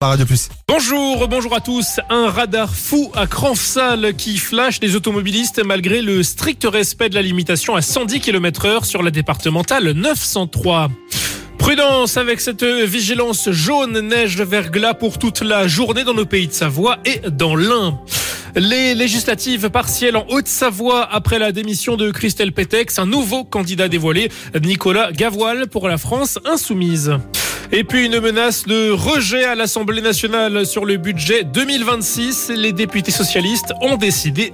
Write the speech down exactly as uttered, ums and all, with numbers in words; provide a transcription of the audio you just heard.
par Radio Plus. Bonjour, bonjour à tous. Un radar fou à Cranfsal qui flash les automobilistes malgré le strict respect de la limitation à cent dix kilomètres heure sur la départementale neuf cent trois. Prudence avec cette vigilance jaune neige verglas pour toute la journée dans nos pays de Savoie et dans l'Ain. Les législatives partielles en Haute-Savoie après la démission de Christelle Pétex, un nouveau candidat dévoilé, Nicolas Gavoil pour la France insoumise. Et puis une menace de rejet à l'Assemblée nationale sur le budget deux mille vingt-six. Les députés socialistes ont décidé